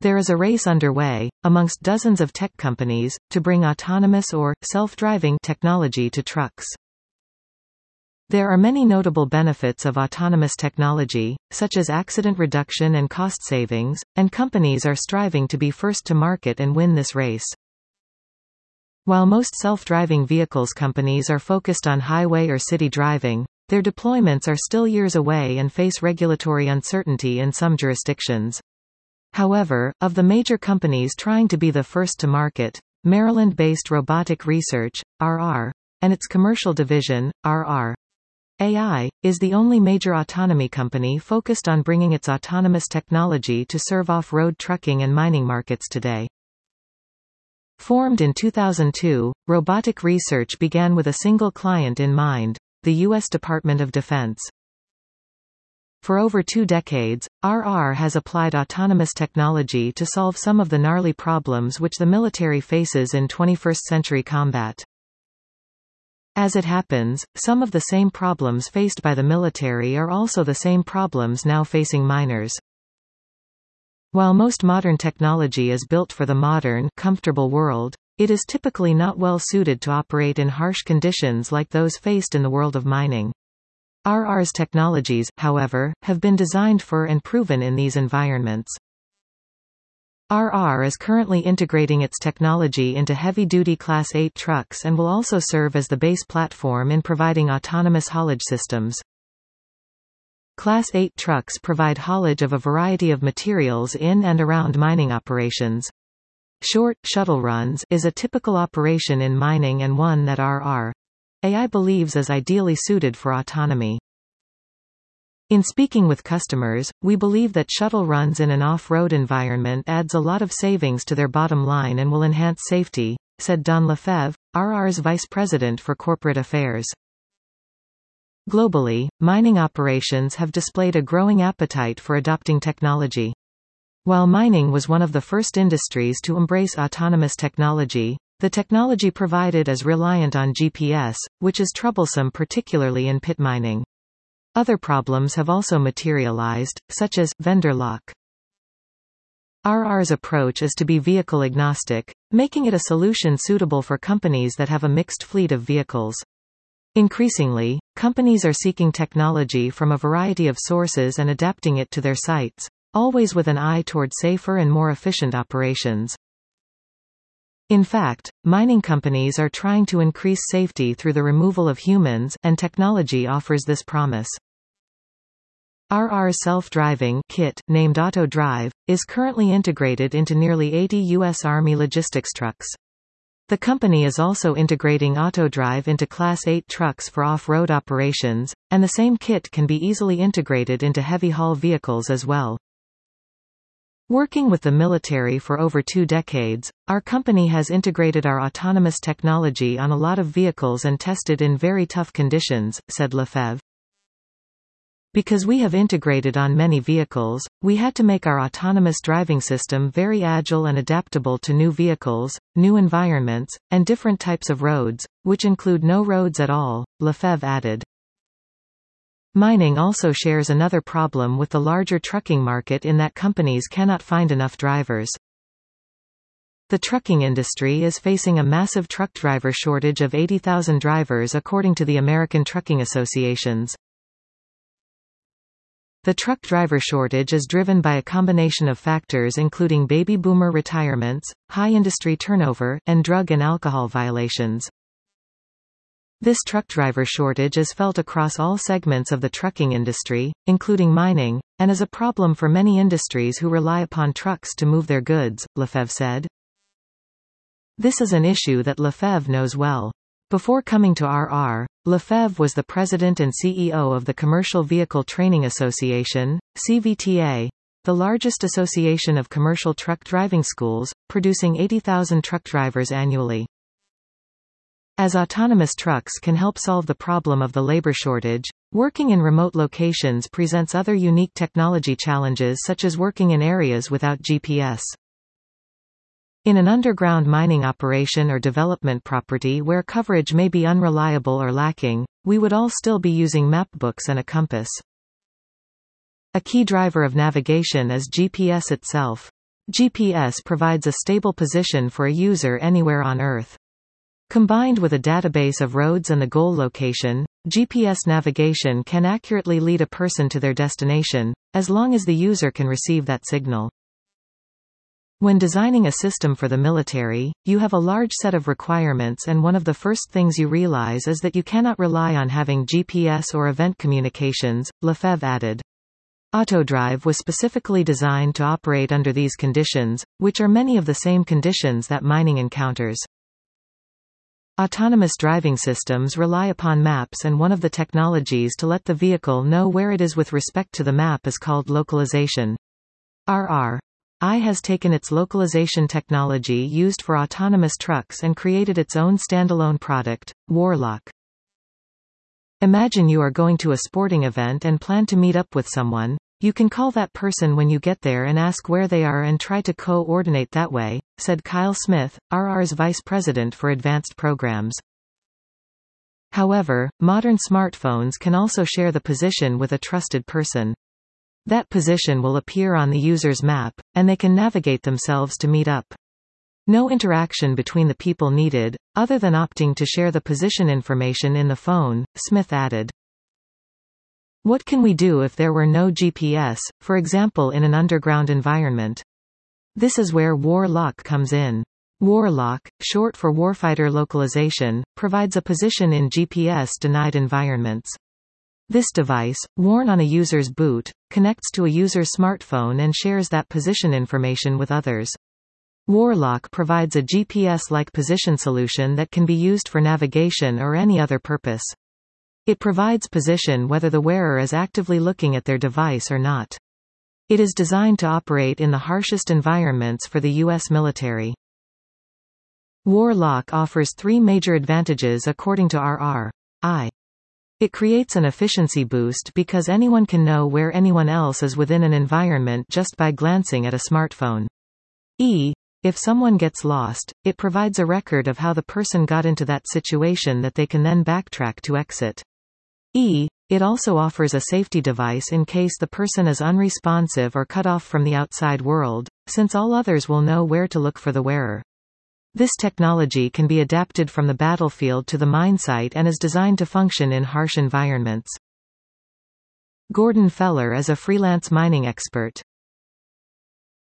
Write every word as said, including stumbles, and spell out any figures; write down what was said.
There is a race underway, amongst dozens of tech companies, to bring autonomous or self-driving technology to trucks. There are many notable benefits of autonomous technology, such as accident reduction and cost savings, and companies are striving to be first to market and win this race. While most self-driving vehicles companies are focused on highway or city driving, their deployments are still years away and face regulatory uncertainty in some jurisdictions. However, of the major companies trying to be the first to market, Maryland-based Robotic Research, R R, and its commercial division, R R A I, is the only major autonomy company focused on bringing its autonomous technology to serve off-road trucking and mining markets today. Formed in two thousand two, Robotic Research began with a single client in mind, the U S Department of Defense. For over two decades, R R has applied autonomous technology to solve some of the gnarly problems which the military faces in twenty-first century combat. As it happens, some of the same problems faced by the military are also the same problems now facing miners. While most modern technology is built for the modern, comfortable world, it is typically not well suited to operate in harsh conditions like those faced in the world of mining. R R's technologies, however, have been designed for and proven in these environments. R R is currently integrating its technology into heavy-duty Class eight trucks and will also serve as the base platform in providing autonomous haulage systems. Class eight trucks provide haulage of a variety of materials in and around mining operations. Short, shuttle runs is a typical operation in mining and one that R R A I believes is ideally suited for autonomy. In speaking with customers, we believe that shuttle runs in an off-road environment adds a lot of savings to their bottom line and will enhance safety, said Don Lefebvre, R R's Vice President for Corporate Affairs. Globally, mining operations have displayed a growing appetite for adopting technology. While mining was one of the first industries to embrace autonomous technology, the technology provided is reliant on G P S, which is troublesome particularly in pit mining. Other problems have also materialized, such as vendor lock. R R's approach is to be vehicle agnostic, making it a solution suitable for companies that have a mixed fleet of vehicles. Increasingly, companies are seeking technology from a variety of sources and adapting it to their sites, always with an eye toward safer and more efficient operations. In fact, mining companies are trying to increase safety through the removal of humans, and technology offers this promise. R R's self-driving kit, named AutoDrive, is currently integrated into nearly eighty U S Army logistics trucks. The company is also integrating AutoDrive into Class eight trucks for off-road operations, and the same kit can be easily integrated into heavy-haul vehicles as well. Working with the military for over two decades, our company has integrated our autonomous technology on a lot of vehicles and tested in very tough conditions, said Lefebvre. Because we have integrated on many vehicles, we had to make our autonomous driving system very agile and adaptable to new vehicles, new environments, and different types of roads, which include no roads at all, Lefebvre added. Mining also shares another problem with the larger trucking market in that companies cannot find enough drivers. The trucking industry is facing a massive truck driver shortage of eighty thousand drivers according to the American Trucking Associations. The truck driver shortage is driven by a combination of factors including baby boomer retirements, high industry turnover, and drug and alcohol violations. This truck driver shortage is felt across all segments of the trucking industry, including mining, and is a problem for many industries who rely upon trucks to move their goods, Lefebvre said. This is an issue that Lefebvre knows well. Before coming to R R, Lefebvre was the president and C E O of the Commercial Vehicle Training Association, C V T A, the largest association of commercial truck driving schools, producing eighty thousand truck drivers annually. As autonomous trucks can help solve the problem of the labor shortage, working in remote locations presents other unique technology challenges such as working in areas without G P S. In an underground mining operation or development property where coverage may be unreliable or lacking, we would all still be using map books and a compass. A key driver of navigation is G P S itself. G P S provides a stable position for a user anywhere on Earth. Combined with a database of roads and the goal location, G P S navigation can accurately lead a person to their destination, as long as the user can receive that signal. When designing a system for the military, you have a large set of requirements, and one of the first things you realize is that you cannot rely on having G P S or event communications, Lefebvre added. Autodrive was specifically designed to operate under these conditions, which are many of the same conditions that mining encounters. Autonomous driving systems rely upon maps, and one of the technologies to let the vehicle know where it is with respect to the map is called localization. R R I has taken its localization technology used for autonomous trucks and created its own standalone product, Warlock. Imagine you are going to a sporting event and plan to meet up with someone. You can call that person when you get there and ask where they are and try to coordinate that way, said Kyle Smith, R R's vice president for advanced programs. However, modern smartphones can also share the position with a trusted person. That position will appear on the user's map, and they can navigate themselves to meet up. No interaction between the people needed, other than opting to share the position information in the phone, Smith added. What can we do if there were no G P S, for example in an underground environment? This is where Warlock comes in. Warlock, short for Warfighter Localization, provides a position in G P S-denied environments. This device, worn on a user's boot, connects to a user's smartphone and shares that position information with others. Warlock provides a G P S-like position solution that can be used for navigation or any other purpose. It provides position whether the wearer is actively looking at their device or not. It is designed to operate in the harshest environments for the U S military. Warlock offers three major advantages according to R R I. It creates an efficiency boost because anyone can know where anyone else is within an environment just by glancing at a smartphone. E. If someone gets lost, it provides a record of how the person got into that situation that they can then backtrack to exit. E. It also offers a safety device in case the person is unresponsive or cut off from the outside world, since all others will know where to look for the wearer. This technology can be adapted from the battlefield to the mine site and is designed to function in harsh environments. Gordon Feller is a freelance mining expert.